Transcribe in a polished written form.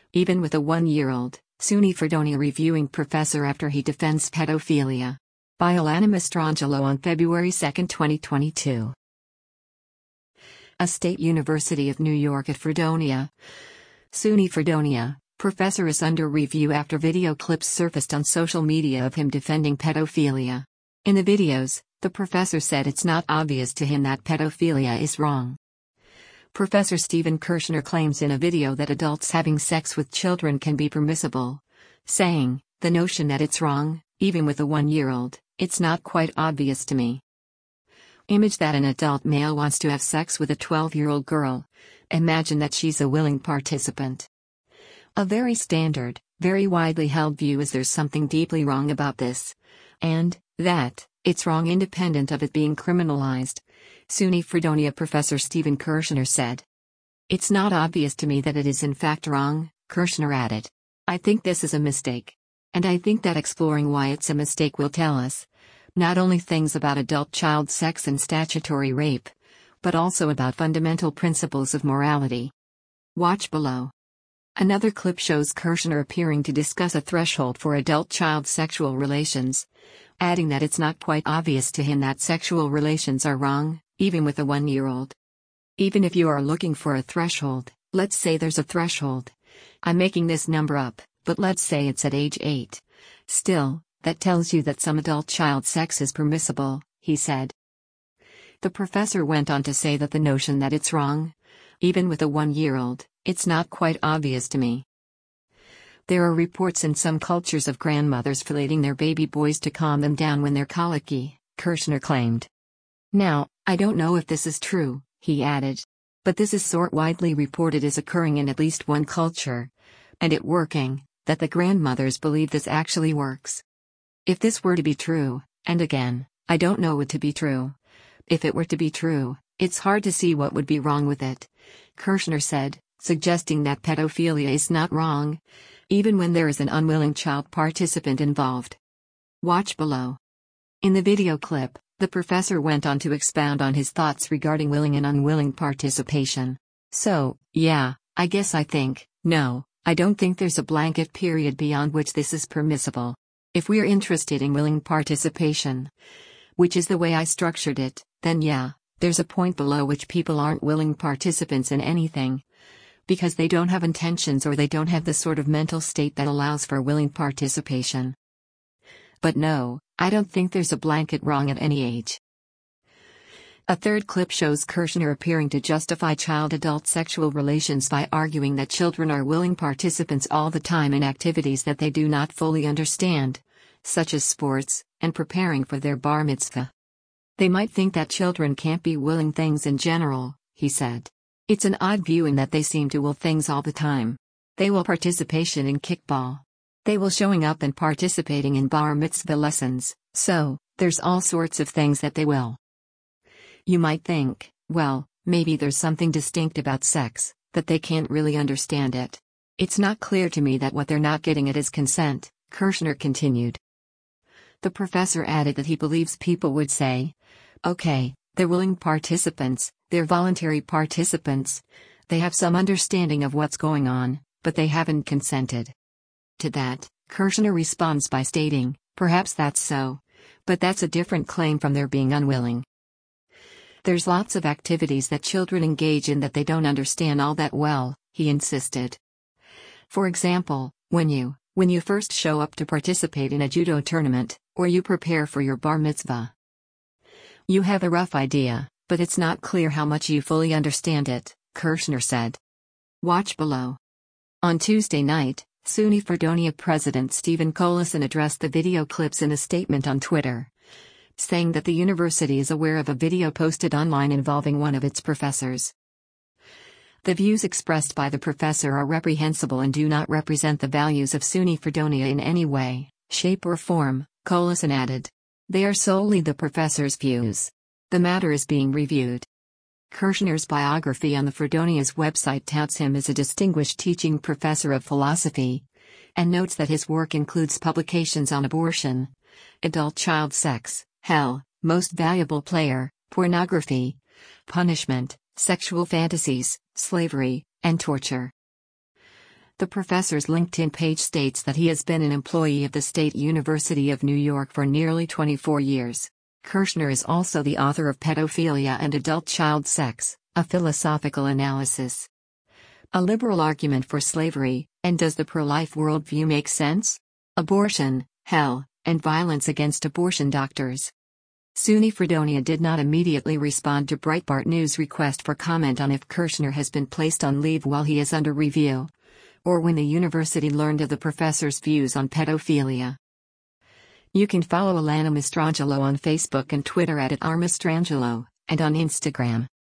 even with a 1-year-old, SUNY Fredonia reviewing professor after he defends pedophilia. By Alana Mastrangelo on February 2, 2022. A State University of New York at Fredonia. SUNY Fredonia, professor is under review after video clips surfaced on social media of him defending pedophilia. In the videos, the professor said it's not obvious to him that pedophilia is wrong. Professor Stephen Kirschner claims in a video that adults having sex with children can be permissible, saying, "The notion that it's wrong, even with a 1-year-old, it's not quite obvious to me." Image that an adult male wants to have sex with a 12-year-old girl. Imagine that she's a willing participant. A very standard, very widely held view is there's something deeply wrong about this. And, that, it's wrong independent of it being criminalized. SUNY Fredonia professor Stephen Kirschner said. "It's not obvious to me that it is in fact wrong," Kirschner added. "I think this is a mistake. And I think that exploring why it's a mistake will tell us not only things about adult-child sex and statutory rape, but also about fundamental principles of morality." Watch below. Another clip shows Kirschner appearing to discuss a threshold for adult-child sexual relations, adding that it's not quite obvious to him that sexual relations are wrong, even with a 1-year-old. Even if you are looking for a threshold, let's say there's a threshold. I'm making this number up, but let's say it's at age 8. Still, that tells you that some adult-child sex is permissible, he said. The professor went on to say that the notion that it's wrong, even with a 1-year-old, it's not quite obvious to me. There are reports in some cultures of grandmothers filleting their baby boys to calm them down when they're colicky, Kirschner claimed. Now, I don't know if this is true, he added. But this is sort widely reported as occurring in at least one culture. And it working, that the grandmothers believe this actually works. If this were to be true, and again, I don't know it to be true. If it were to be true, it's hard to see what would be wrong with it, Kirschner said, suggesting that pedophilia is not wrong, even when there is an unwilling child participant involved. Watch below. In the video clip, the professor went on to expound on his thoughts regarding willing and unwilling participation. "So, yeah, I guess I think, no, I don't think there's a blanket period beyond which this is permissible. If we're interested in willing participation, which is the way I structured it, then yeah, there's a point below which people aren't willing participants in anything, because they don't have intentions or they don't have the sort of mental state that allows for willing participation. But no, I don't think there's a blanket wrong at any age." A third clip shows Kirschner appearing to justify child-adult sexual relations by arguing that children are willing participants all the time in activities that they do not fully understand, such as sports, and preparing for their bar mitzvah. "They might think that children can't be willing things in general," he said. "It's an odd view in that they seem to will things all the time. They will participation in kickball. They will showing up and participating in bar mitzvah lessons, so, there's all sorts of things that they will." You might think, well, maybe there's something distinct about sex, that they can't really understand it. "It's not clear to me that what they're not getting at is consent," Kirschner continued. The professor added that he believes people would say, "Okay, they're willing participants, they're voluntary participants. They have some understanding of what's going on, but they haven't consented." To that, Kirschner responds by stating, "Perhaps that's so. But that's a different claim from their being unwilling. There's lots of activities that children engage in that they don't understand all that well," he insisted. "For example, when you first show up to participate in a judo tournament, or you prepare for your bar mitzvah. You have a rough idea, but it's not clear how much you fully understand it," Kirschner said. Watch below. On Tuesday night, SUNY Fredonia President Stephen Collison addressed the video clips in a statement on Twitter, saying that the university is aware of a video posted online involving one of its professors. "The views expressed by the professor are reprehensible and do not represent the values of SUNY Fredonia in any way, shape or form," Collison added. "They are solely the professor's views. The matter is being reviewed." Kirschner's biography on the Fredonia's website touts him as a distinguished teaching professor of philosophy, and notes that his work includes publications on abortion, adult-child sex, hell, most valuable player, pornography, punishment, sexual fantasies, slavery, and torture. The professor's LinkedIn page states that he has been an employee of the State University of New York for nearly 24 years. Kirschner is also the author of Pedophilia and Adult Child Sex, a philosophical analysis. A liberal argument for slavery, and does the pro-life worldview make sense? Abortion, hell, and violence against abortion doctors. SUNY Fredonia did not immediately respond to Breitbart News' request for comment on if Kirschner has been placed on leave while he is under review, or when the university learned of the professor's views on pedophilia. You can follow Alana Mastrangelo on Facebook and Twitter @RMastrangelo, and on Instagram.